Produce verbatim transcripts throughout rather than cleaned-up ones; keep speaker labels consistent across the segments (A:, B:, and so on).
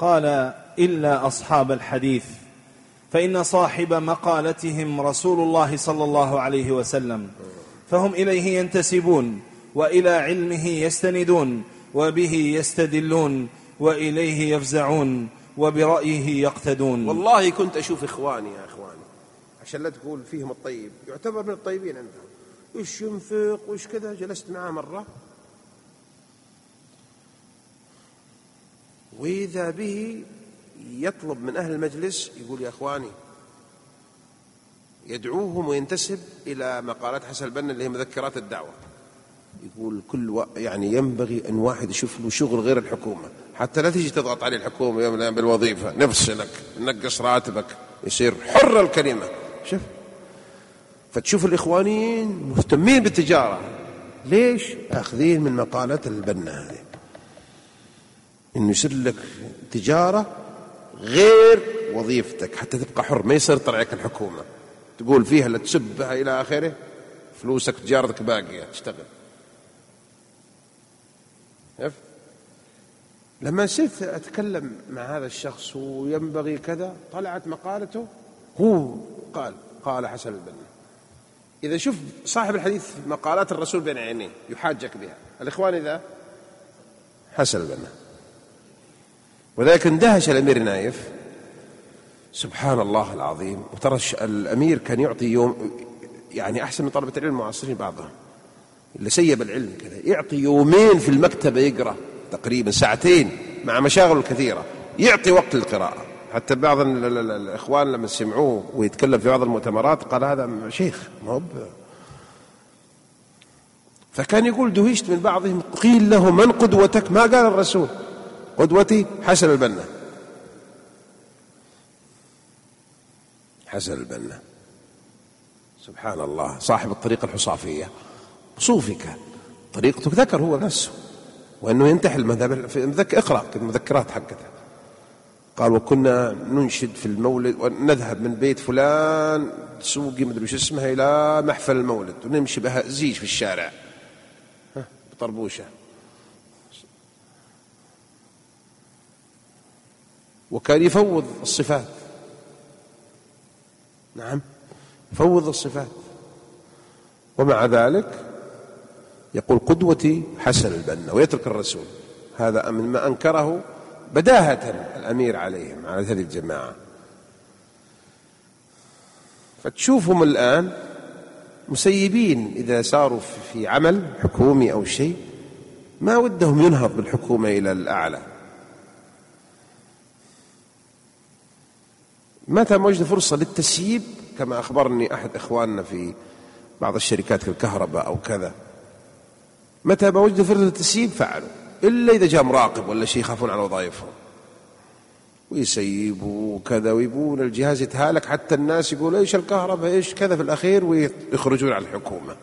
A: قال: إلا أصحاب الحديث، فإن صاحب مقالتهم رسول الله صلى الله عليه وسلم، فهم إليه ينتسبون، وإلى علمه يستندون، وبه يستدلون، وإليه يفزعون، وبرأيه يقتدون.
B: والله كنت أشوف إخواني يا إخواني عشان لا تقول فيهم الطيب، يعتبر من الطيبين عندهم، وش ينفق وش كذا. جلست معه مرة وإذا به يطلب من أهل المجلس، يقول: يا إخواني، يدعوهم وينتسب إلى مقالات حسن البنا اللي هي مذكرات الدعوة. يقول: كل و... يعني ينبغي أن واحد يشوف له شغل غير الحكومة، حتى لا تيجي تضغط عليه الحكومة يوم الأيام بالوظيفة، نفسك نقص راتبك، يصير حر الكلمة. شوف، فتشوف الإخوانيين مهتمين بالتجارة. ليش؟ أخذين من مقالات البنا هذه إنه يصير لك تجارة غير وظيفتك حتى تبقى حر، ما يسيطر عليك الحكومة تقول فيها لا تسبها إلى آخره، فلوسك تجارتك باقية تشتغل. لما صرت أتكلم مع هذا الشخص وينبغي كذا، طلعت مقالته، هو قال قال حسن البنا. إذا شوف صاحب الحديث مقالات الرسول بين عينيه يحاجك بها، الإخوان إذا حسن البنا. وذلك اندهش الأمير نايف، سبحان الله العظيم. وترى الأمير كان يعطي يوم، يعني أحسن من طلبة العلم المعاصرين بعضهم اللي سيب العلم كذا، يعطي يومين في المكتبة يقرأ تقريبا ساعتين مع مشاغل كثيرة، يعطي وقت للقراءة. حتى بعض الإخوان لما سمعوه ويتكلم في بعض المؤتمرات قال: هذا شيخ ما هو. فكان يقول: دهشت من بعضهم، قيل له: من قدوتك؟ ما قال الرسول، قدوتي حسن البنا. حسن البنا سبحان الله، صاحب الطريقة الحصافية، صوفي كان، طريقته ذكر هو نفسه، وأنه ينتحل المذهب في مذكر، اقرأ المذكرات حقته. قال: وكنا ننشد في المولد ونذهب من بيت فلان سوقي مدري وش اسمها إلى محفل المولد، ونمشي بها زيج في الشارع بطربوشة. وكان يفوض الصفات، نعم يفوض الصفات، ومع ذلك يقول: قدوتي حسن البنا، ويترك الرسول. هذا مما أنكره بداهة الأمير عليهم، على هذه الجماعة. فتشوفهم الآن مسيبين إذا صاروا في عمل حكومي أو شيء، ما ودهم ينهض بالحكومة إلى الأعلى. متى ما وجد فرصة للتسييب، كما أخبرني أحد إخواننا في بعض الشركات في الكهرباء أو كذا، متى ما وجد فرصة للتسييب فعلوا، إلا إذا جاء مراقب ولا شيء يخافون على وظائفهم ويسيبوا كذا، ويبون الجهاز يتهالك، حتى الناس يقول: إيش الكهرباء إيش كذا، في الأخير ويخرجون على الحكومة.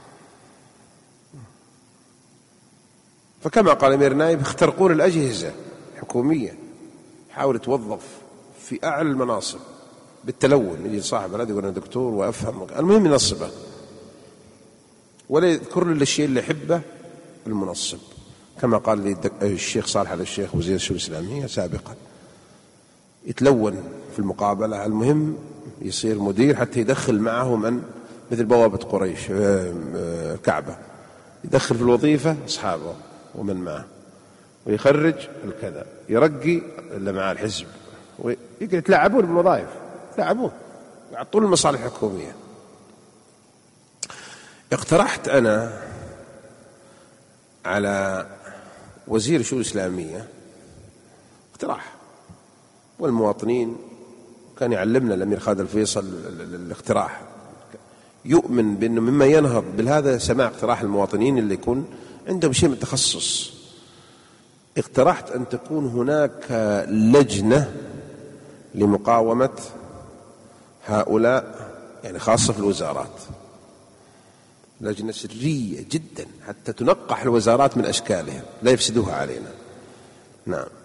B: فكما قال أمير نايف: اخترقون الأجهزة الحكومية، حاول توظف في أعلى المناصب بالتلون. يجي صاحب هذا يقول: أنا دكتور وأفهم، المهم ينصبه ولا يذكر له الشيء اللي يحبه المنصب، كما قال لي الشيخ صالح على الشيخ وزير الشؤون الإسلامية سابقا، يتلون في المقابلة، المهم يصير مدير حتى يدخل معه من مثل بوابة قريش كعبة، يدخل في الوظيفة أصحابه ومن معه، ويخرج الكذا، يرقي اللي معه الحزب، ويتلاعبون بالوظائف، يتلاعبون يعطون المصالح الحكومية. اقترحت أنا على وزير الشؤون الإسلامية اقتراح، والمواطنين كان يعلمنا الأمير خالد الفيصل الاقتراح، يؤمن بأنه مما ينهض بهذا سماع اقتراح المواطنين اللي يكون عندهم شيء من التخصص. اقترحت أن تكون هناك لجنة لمقاومة هؤلاء، يعني خاصة في الوزارات، لجنة سرية جدا حتى تنقح الوزارات من أشكالها لا يفسدوها علينا. نعم.